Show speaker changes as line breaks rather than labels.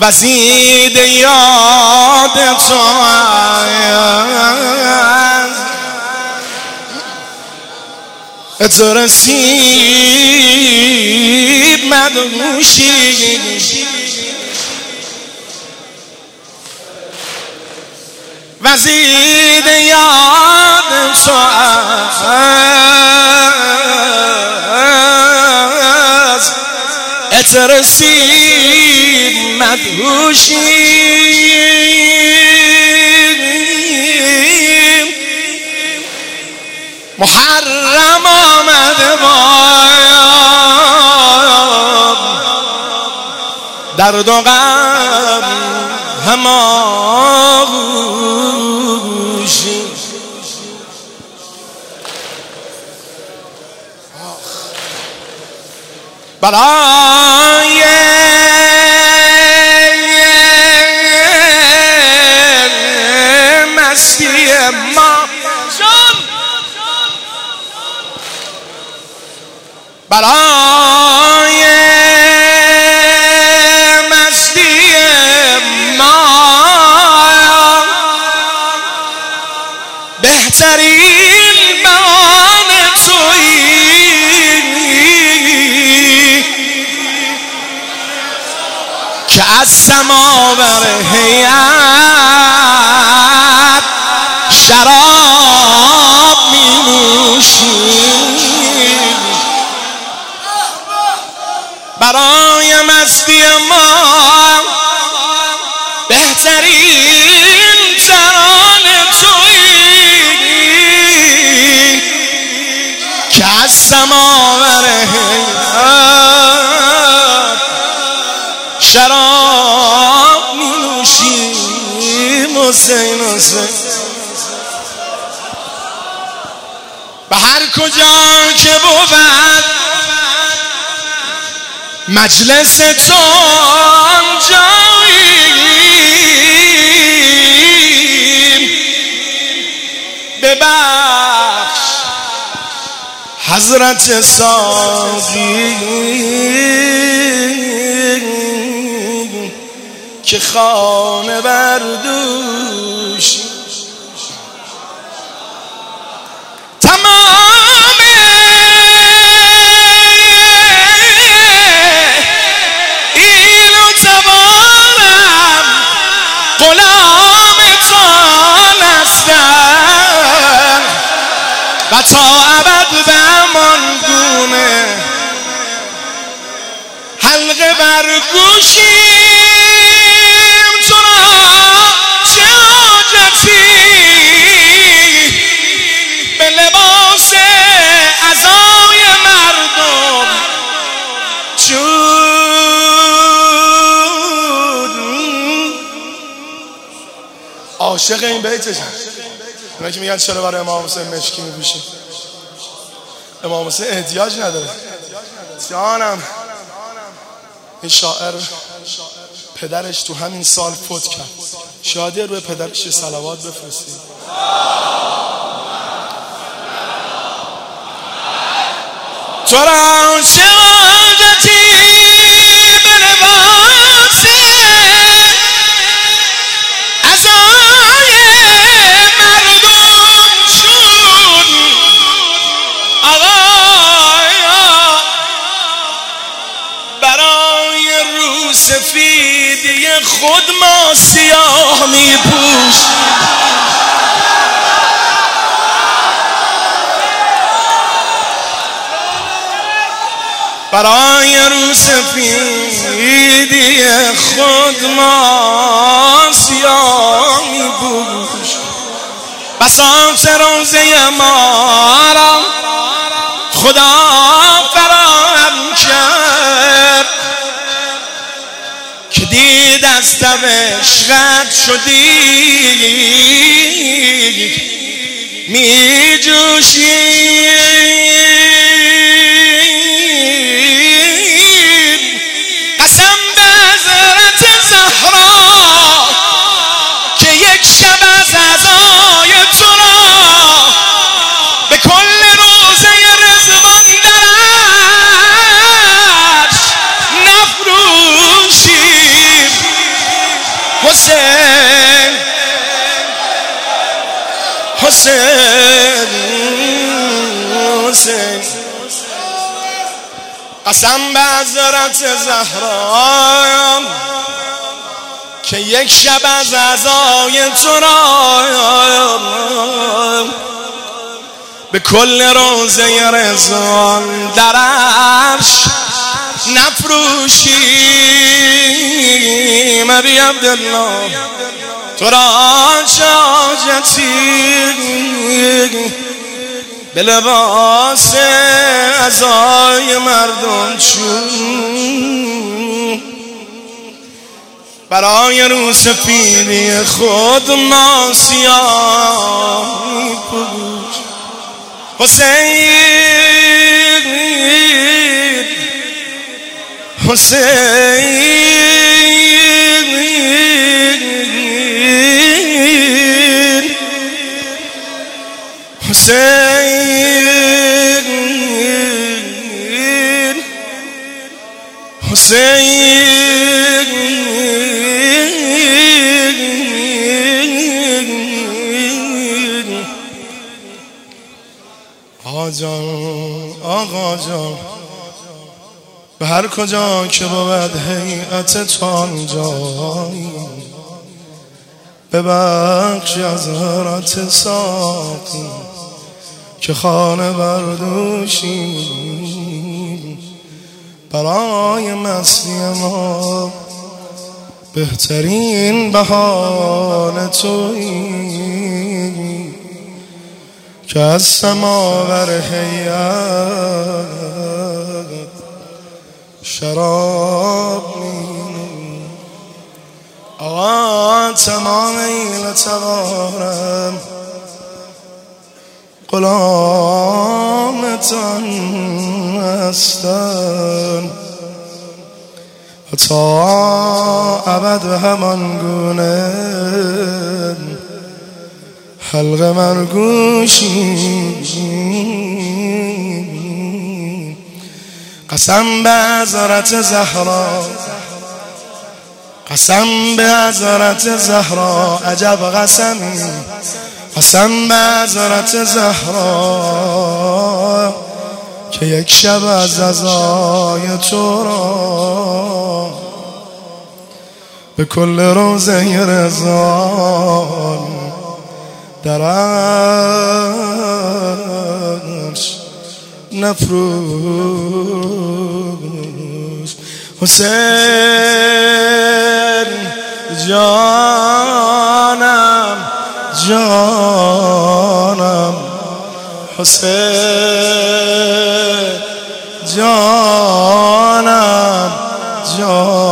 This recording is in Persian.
وزید یاد تو تو رسید مدهوشی وزید یاد تو تو رسید مدهوشی محرم آمده باید درد و غم هماغوشی برای مستی ما برای مستی ما بهترین بهانه تویی که از سماور هیئت شراب می نوشی برای مستی ما بهترین ترانه تویی که از سماور هیئت شراب می نوشیم حسین حسین به هر کجا که بود مجلس تو آنجاییم ببخش حضرت ساقی که خانه بردوش تمام ایل و توانم غلام تان هستم و تا ابد بمان گونه حلقه بر گوشیم تو را چه حاجتی به لباس عزای مردم چود عاشق این بیتشم اونا که میگن چرا برای امام حسین مشکی میپوشی امام حسین احتیاج نداره جانم این شاعر پدرش تو همین سال فوت کرد شادی روی پدرش صلوات بفرستید تو را چه حاجتی به لباس عزای مردم شد آقایا برای رو سفیدی خود ما سیاه می پوش برای رو سفیدی خود ما سیاه می پوش بساط روزه ما را خدا فراهم کرد که دید از تب عشقت شدی می جوشی قسم به حضرت زهرا که یک شب از عزای تو را به کل روزه رضوان درش نفروشیم حسین حسین حسین قسم به حضرت زهرا که یک شب از عزای تو را به کل روزه رضوان در عرش نفروشیم. ابی عبدالله تو را چه حاجتی به لباس عزای مردم چون برای روسفیدی خود ما سیاه پوش. حسین حسین حسین حسین آقا جان آقا جان به هر کجا که بود هیئتتان جایی ببخش از حضرت ساقی که خانه بردوشی برای مستی ما بهترین بهانه تویی که از سماور هیئت شراب می‌نوشی. آقا تمام این تبارم غلامتان هستن و تا ابد به همان گونه حلق مرگوشی. قسم به حضرت زهرا قسم به حضرت زهرا عجب قسمی قسم به حضرت زهرا که یک شب از عزای تو را به کل روزه رضوان در عرش نفروش. حسین جانم جانم حسین جانم جانم